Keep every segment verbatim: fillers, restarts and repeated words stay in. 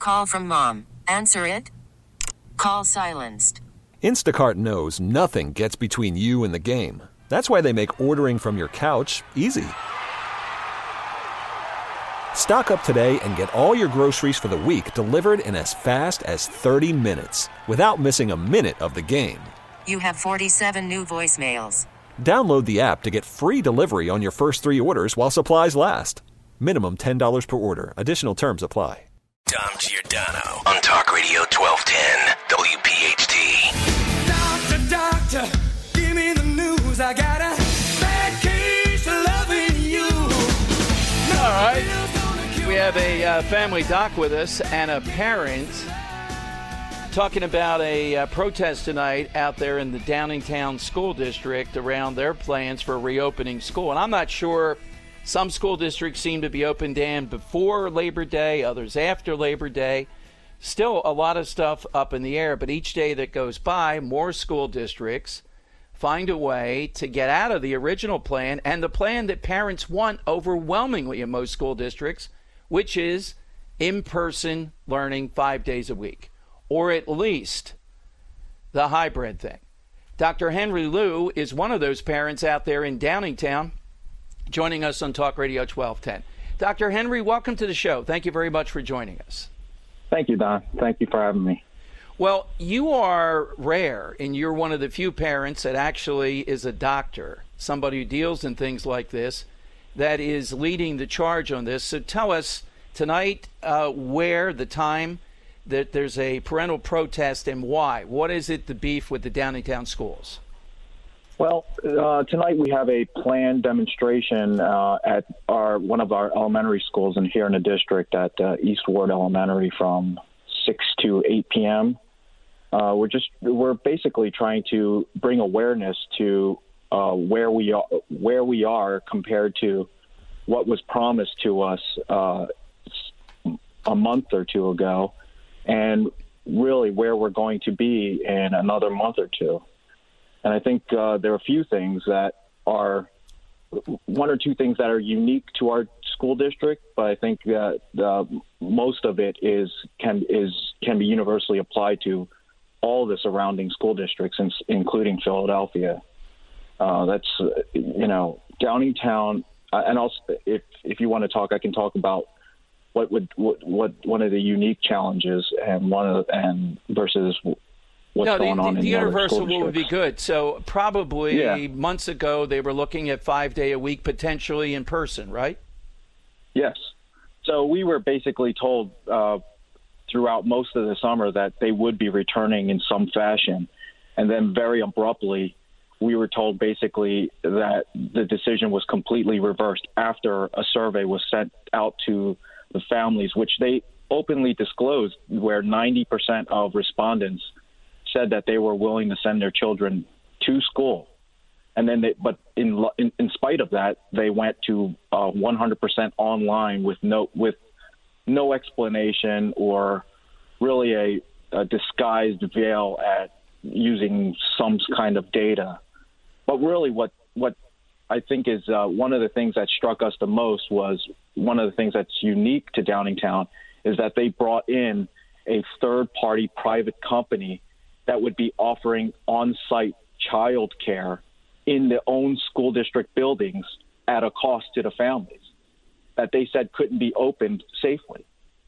call from mom. Answer it. Call silenced. Instacart knows nothing gets between you and the game. That's why they make ordering from your couch easy. Stock up today and get all your groceries for the week delivered in as fast as thirty minutes without missing a minute of the game. You have forty-seven new voicemails. Download the app to get free delivery on your first three orders while supplies last. Minimum ten dollars per order. Additional terms apply. Dom Giordano on Talk Radio twelve ten W P H T. Doctor, doctor, give me the news. I got a bad case of loving you. All right. We have a uh, family doc with us and a parent talking about a uh, protest tonight out there in the Downingtown School District around their plans for reopening school. And I'm not sure, some school districts seem to be open, Dan, before Labor Day, others after Labor Day. Still a lot of stuff up in the air, but each day that goes by, more school districts find a way to get out of the original plan and the plan that parents want overwhelmingly in most school districts, which is in-person learning five days a week, or at least the hybrid thing. Doctor Henry Liu is one of those parents out there in Downingtown, joining us on Talk Radio twelve ten. Doctor Henry, welcome to the show. Thank you very much for joining us. Thank you, Don. Thank you for having me. Well, you are rare, and you're one of the few parents that actually is a doctor, somebody who deals in things like this, that is leading the charge on this. So tell us tonight uh, where, the time that there's a parental protest and why. What is it, the beef with the Downingtown schools? Well, uh, tonight we have a planned demonstration uh, at our one of our elementary schools in here in the district at uh, East Ward Elementary from six to eight p.m. Uh, we're just we're basically trying to bring awareness to uh, where we are where we are compared to what was promised to us uh, a month or two ago, and really where we're going to be in another month or two. And I think uh, there are a few things that are one or two things that are unique to our school district, but I think that uh, most of it is can is can be universally applied to all the surrounding school districts, including Philadelphia. Uh, that's uh, you know Downingtown, uh, and also if if you want to talk, I can talk about what would what, what one of the unique challenges and one of and versus. What's no, going the, on the, in the the universal one would be good. So probably yeah. months ago they were looking at five day a week potentially in person, right? Yes. So we were basically told uh, throughout most of the summer that they would be returning in some fashion, and then very abruptly we were told basically that the decision was completely reversed after a survey was sent out to the families, which they openly disclosed, where ninety percent of respondents said that they were willing to send their children to school. And then they, but in, in in spite of that, they went to uh, one hundred percent online with no with no explanation or really a, a disguised veil at using some kind of data. But really what what I think is uh, one of the things that struck us the most was one of the things that's unique to Downingtown is that they brought in a third-party private company that would be offering on-site child care in their own school district buildings at a cost to the families that they said couldn't be opened safely.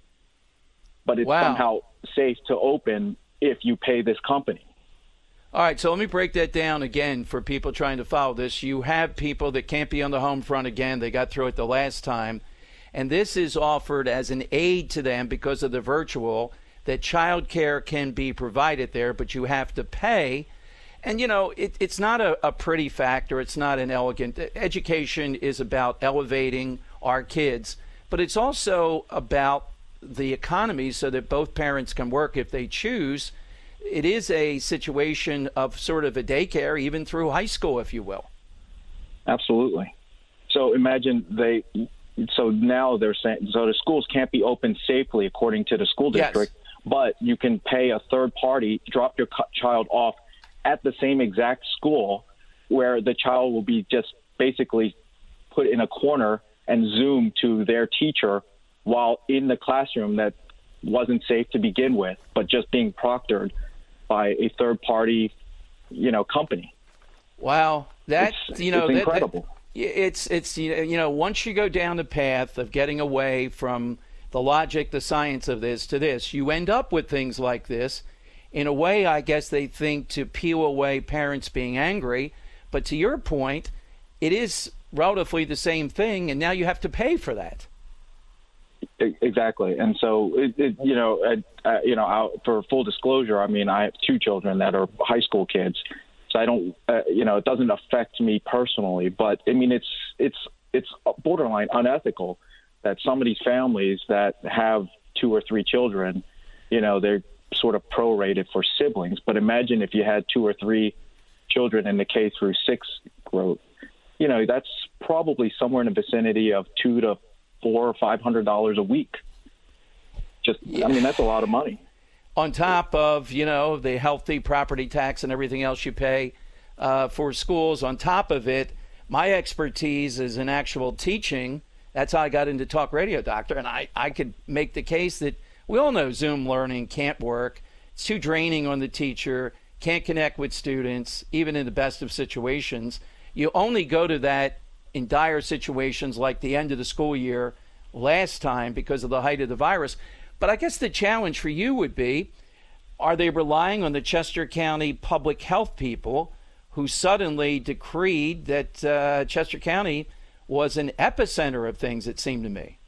But it's wow. somehow safe to open if you pay this company. All right, so let me break that down again for people trying to follow this. You have people that can't be on the home front again. They got through it the last time. And this is offered as an aid to them because of the virtual, that child care can be provided there, but you have to pay. And, you know, it, it's not a, a pretty factor. It's not an elegant. Education is about elevating our kids, but it's also about the economy so that both parents can work if they choose. It is a situation of sort of a daycare, even through high school, if you will. Absolutely. So imagine they, so now they're saying, so the schools can't be open safely according to the school district. Yes. But you can pay a third party, drop your child off at the same exact school where the child will be just basically put in a corner and Zoom to their teacher while in the classroom that wasn't safe to begin with, but just being proctored by a third party, you know, company. Wow, that's it's, you know it's that, incredible. That, it's it's you know once you go down the path of getting away from the logic, the science of this to this, you end up with things like this. In a way, I guess they think to peel away parents being angry, but to your point, it is relatively the same thing, and now you have to pay for that. Exactly, and so it, it, you know, uh, you know, I, for full disclosure, I mean, I have two children that are high school kids. So I don't, uh, you know, it doesn't affect me personally, but I mean, it's it's it's borderline unethical that some of these families that have two or three children, you know, they're sort of prorated for siblings. But imagine if you had two or three children in the K through six growth, you know, that's probably somewhere in the vicinity of two to four or five hundred dollars a week. Just, yeah. I mean, that's a lot of money. On top of, you know, the healthy property tax and everything else you pay uh, for schools, on top of it, my expertise is in actual teaching. That's how I got into talk radio, doctor. And I, I could make the case that we all know Zoom learning can't work. It's too draining on the teacher, can't connect with students, even in the best of situations. You only go to that in dire situations like the end of the school year last time because of the height of the virus. But I guess the challenge for you would be, are they relying on the Chester County public health people who suddenly decreed that uh, Chester County was an epicenter of things, it seemed to me?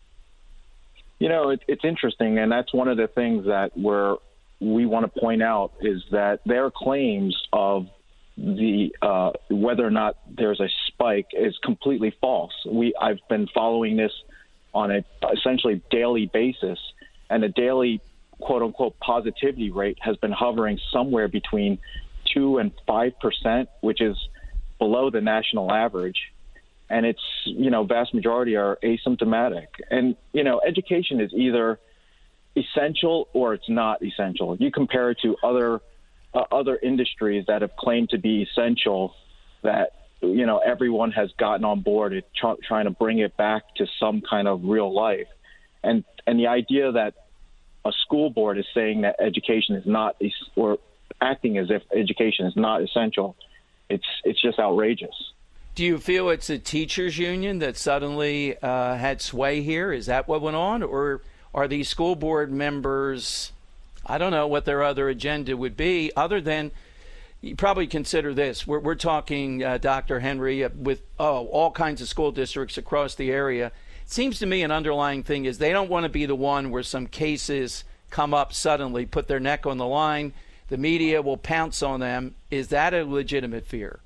You know, it, it's interesting, and that's one of the things that we're, we want to point out is that their claims of the uh, whether or not there's a spike is completely false. We I've been following this on a essentially daily basis, and the daily quote-unquote positivity rate has been hovering somewhere between two and five percent, which is below the national average. And it's, you know, vast majority are asymptomatic. And, you know, education is either essential or it's not essential. You compare it to other uh, other industries that have claimed to be essential, that, you know, everyone has gotten on board at tr- trying to bring it back to some kind of real life. And and the idea that a school board is saying that education is not, or acting as if education is not essential, it's it's just outrageous. Do you feel it's a teachers union that suddenly uh, had sway here? Is that what went on? Or are these school board members, I don't know what their other agenda would be, other than, you probably consider this. We're, we're talking, uh, Doctor Henry, uh, with oh, all kinds of school districts across the area. It seems to me an underlying thing is they don't want to be the one where some cases come up suddenly, put their neck on the line. The media will pounce on them. Is that a legitimate fear?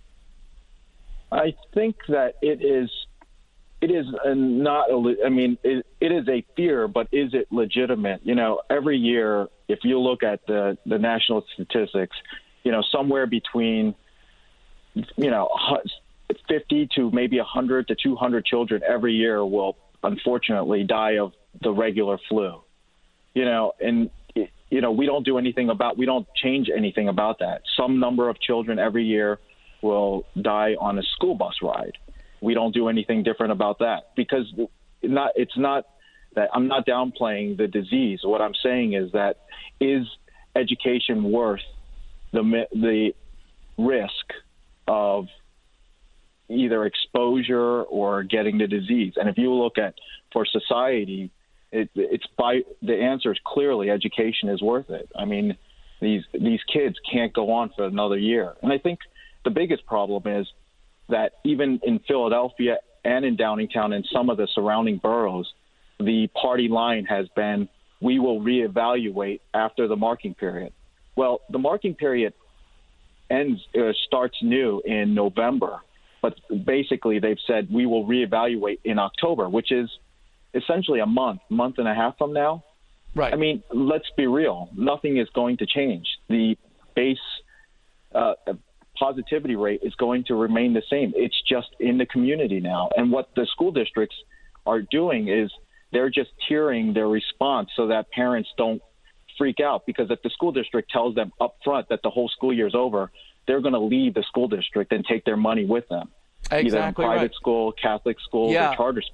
I think that it is. It is a not. A, I mean, it, it is a fear, but is it legitimate? You know, every year, if you look at the the national statistics, you know, somewhere between, you know, fifty to maybe one hundred to two hundred children every year will unfortunately die of the regular flu. You know, and you know, we don't do anything about. We don't change anything about that. Some number of children every year will die on a school bus ride. We don't do anything different about that because not, it's not that I'm not downplaying the disease. What I'm saying is that is education worth the the risk of either exposure or getting the disease? And if you look at for society, it, it's by the answer is clearly education is worth it. I mean, these these kids can't go on for another year, and I think the biggest problem is that even in Philadelphia and in Downingtown and some of the surrounding boroughs, the party line has been, we will reevaluate after the marking period. Well, the marking period ends, uh, starts new in November, but basically they've said we will reevaluate in October, which is essentially a month, month and a half from now. Right. I mean, let's be real. Nothing is going to change. The base uh, positivity rate is going to remain the same. It's just in the community now. And what the school districts are doing is they're just tiering their response so that parents don't freak out. Because if the school district tells them up front that the whole school year is over, they're going to leave the school district and take their money with them. Exactly either in private right. school, Catholic schools, yeah. or charter schools.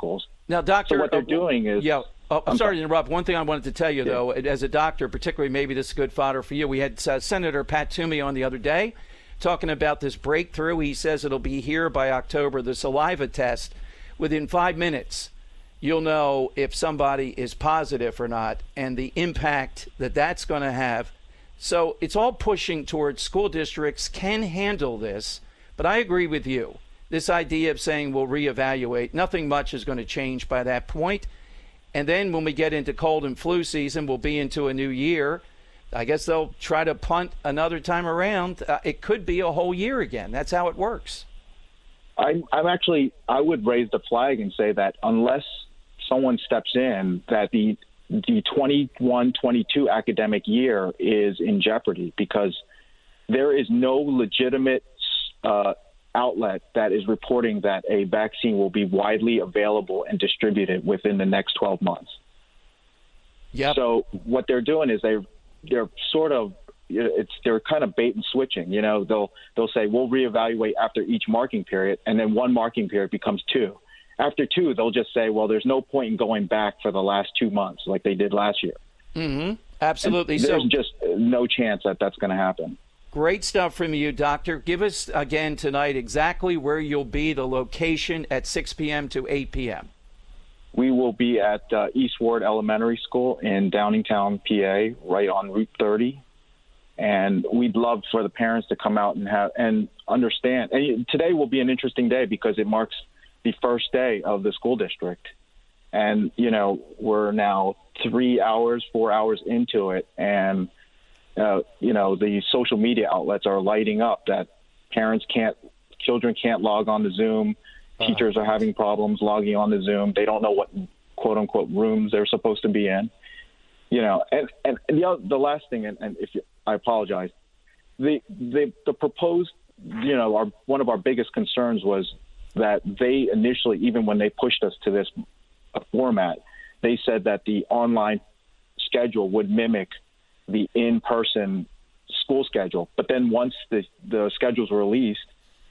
Now, Doctor, So what they're doing is... Yeah. Oh, I'm, I'm sorry to interrupt. One thing I wanted to tell you, Yeah. though, as a doctor, particularly maybe this is good fodder for you, we had uh, Senator Pat Toomey on the other day talking about this breakthrough. He says it'll be here by October, the saliva test. Within five minutes, you'll know if somebody is positive or not and the impact that that's going to have. So it's all pushing towards school districts can handle this. But I agree with you. This idea of saying we'll reevaluate, nothing much is going to change by that point. And then when we get into cold and flu season, we'll be into a new year. I guess they'll try to punt another time around. Uh, it could be a whole year again. That's how it works. I'm, I'm actually, I would raise the flag and say that unless someone steps in, that the the twenty-one twenty-two academic year is in jeopardy, because there is no legitimate uh, outlet that is reporting that a vaccine will be widely available and distributed within the next twelve months. Yep. So what they're doing is they they're sort of it's they're kind of bait and switching. You know, they'll they'll say we'll reevaluate after each marking period, and then one marking period becomes two. After two, they'll just say, well, there's no point in going back for the last two months like they did last year. Mm-hmm. Absolutely. And there's so, just no chance that that's going to happen. Great stuff from you, Doctor. Give us again tonight exactly where you'll be, the location at six p.m. to eight p.m. We will be at uh, East Ward Elementary School in Downingtown, P A, right on Route thirty. And we'd love for the parents to come out and have and understand. And today will be an interesting day because it marks the first day of the school district. And, you know, we're now three hours, four hours into it. And, uh, you know, the social media outlets are lighting up that parents can't, children can't log on to Zoom. Teachers are having problems logging on to Zoom. They don't know what quote unquote rooms they're supposed to be in. You know, and, and, and the, other, the last thing, and, and if you, I apologize, the, the, the proposed, you know, our, one of our biggest concerns was that they initially, even when they pushed us to this format, they said that the online schedule would mimic the in-person school schedule. But then once the, the schedules were released,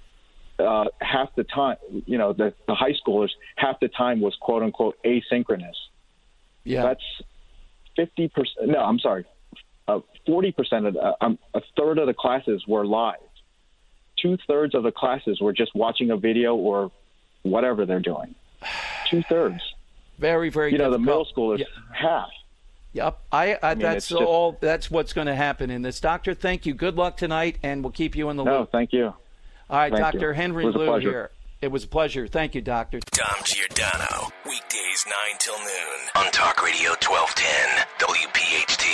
uh, half the time, you know, the, the high schoolers, half the time was quote unquote asynchronous. Yeah. That's fifty percent. No, I'm sorry. Uh, forty percent of the, um, a third of the classes were live. Two-thirds of the classes were just watching a video or whatever they're doing. Two-thirds. Very, very You know, difficult. the middle schoolers, Yeah. half. Yep. I, I, I mean, that's it's just- all. That's what's going to happen in this. Doctor, thank you. Good luck tonight, and we'll keep you in the No, loop. thank you. All right, thank Doctor you. Henry It was a Liu pleasure. here. It was a pleasure. Thank you, Doctor. Dom Giordano, weekdays nine till noon on Talk Radio twelve ten W P H T.